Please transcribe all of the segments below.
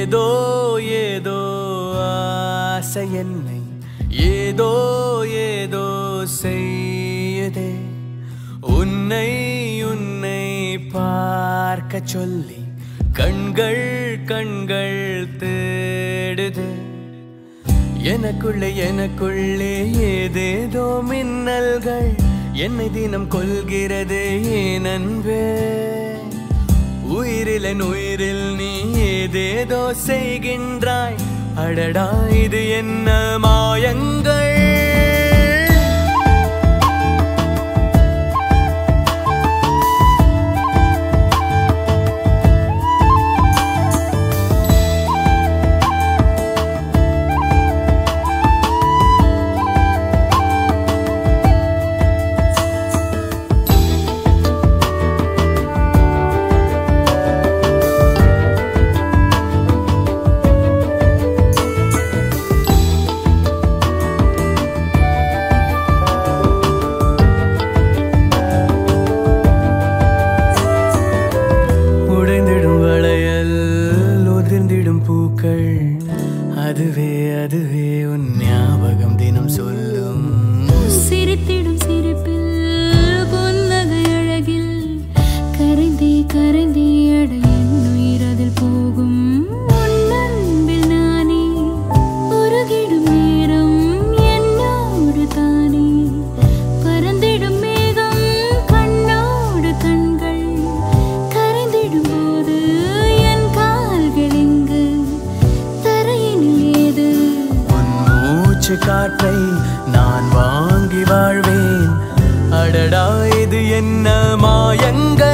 ஏதோ ஏதோ ஆசை என்னை ஏதோ ஏதோ செய்யுதே உன்னை உன்னை பார்க்க சொல்லி கண்கள் கண்கள் தேடுது எனக்குள்ளே எனக்குள்ளே ஏதேதோ மின்னல்கள் என்னை தினம் கொள்கிறது ஏன் அன்பே உயிரில் என் உயிரில் நீ ஏதேதோ செய்கின்றாய் அடடா இது என்ன மாயங்கள் பூக்கள் அதுவே அதுவே உன் ஞாபகம் தினம் சொல்லும் சிரித்திடும் சிரிப்பில் புன்னகை அழகில் கரைந்தே கரைந்தே அட என் உயிர் அதில் போகும் உன் அன்பில் நானே உருகிடும் நேரம் என்னோடு தானே பறந்திடும் மேகம் கண்ணோடு கண்கள் கரைந்திடும் போது என் கால்கள் இங்கு காற்றை நான் வாங்கி வாழ்வேன் அடடா இது என்ன மாயங்கள்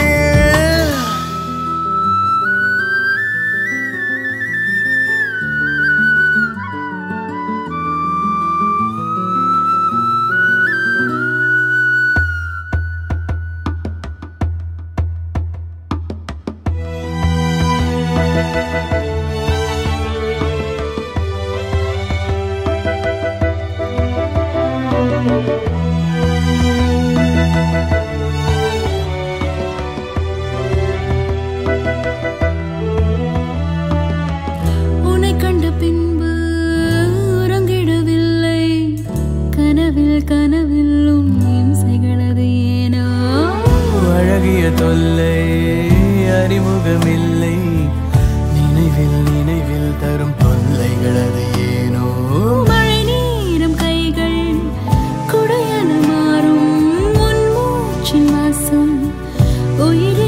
உன்னை கண்ட பின்பு உறங்கிடவில்லை கனவில் கனவில் உன் இம்சைகளது ஏனோ அழகிய தொல்லை அறிமுகமில்லை நினைவில் நினைவில் தரும் தொல்லைகளது ஏனோ மழை நீரும் கைகள் குடையன மாறும் உன் மூச்சின் வாசம் உயிர்